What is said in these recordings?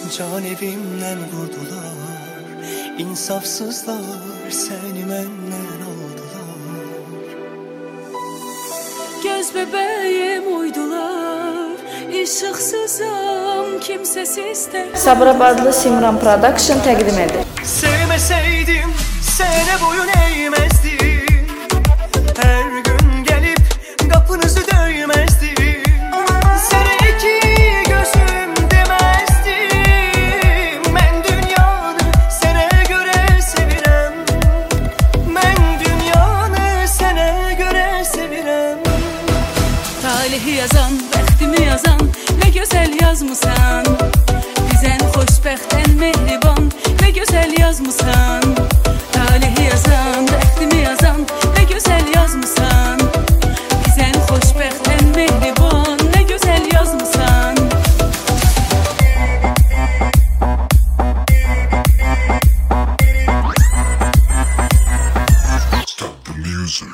can evimden vurdular. İnsafsızlar seni menden aldılar. Göz bebeğim uydular, ışıksızım, kimsesizdir. Sabirabadlı Simran Production təqdim edir. Sevmeseydim sene boyun eğmezdim. Her gün gelip kapınızı dövmezdim. Seni iki gözüm demezdim. Ben dünyanı sana göre sevirem. Ben dünyanı sana göre sevirem. Talihi yazan, bəxtimi yazan, ne güzel yazmısan. Bizən xoşbəxtən mehriban, ne güzel yazmısan. Talihi yazan, bəxtimi yazan, ne güzel yazmısan. Bizən xoşbəxtən mehriban, ne güzel yazmısan. Stop the music.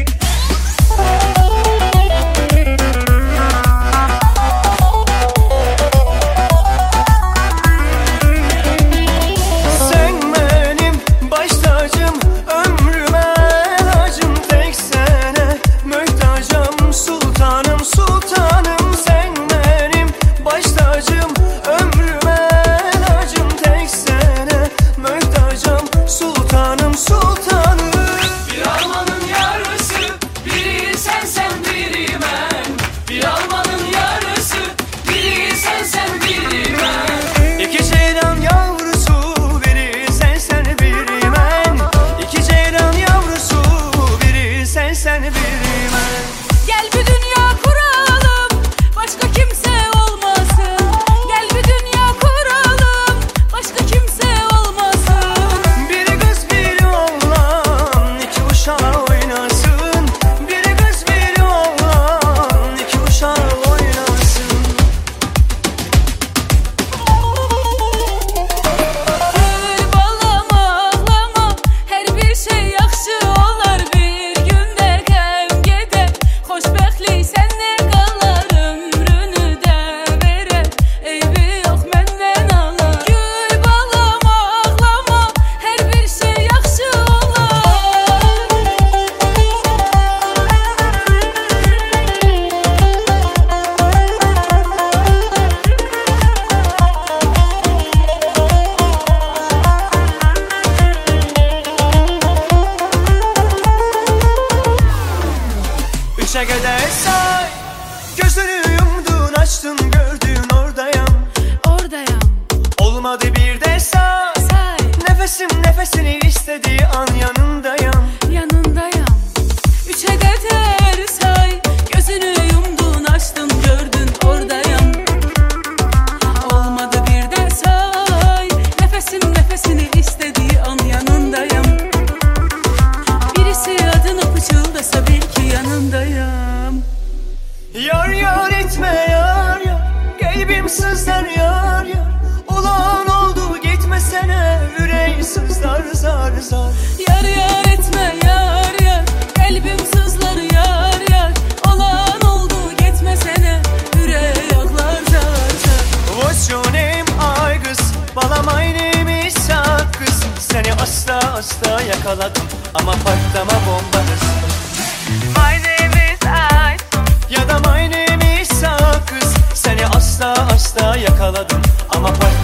Üçe kadar say. Gözünü yumdun açtın gördün oradayım. Oradayım. Olmadı bir de say. Say. Nefesim nefesini istediği an yanındayım. Yanındayım. Üçe kadar say. Gözünü yumdun açtın gördün oradayım. Olmadı bir de say. Nefesim nefesini istediği an yanındayım. Birisi adını pıçıldasa bil ki yanındayım. Yar yar etme yar yar. Kalbim sızlar yar yar. Olan oldu gitmesene. Yüreği sızlar zar zar. Yar yar etme yar yar. Kalbim sızlar yar yar. Olan oldu gitmesene. Yüreği ağlar zar zar. What's your name ay kız? Bala my name is kız. Seni asla asla yakaladım ama patlama bombadasın. My name is Aysun. Ya da my name is kız. Seni asla asla yakaladım ama patlama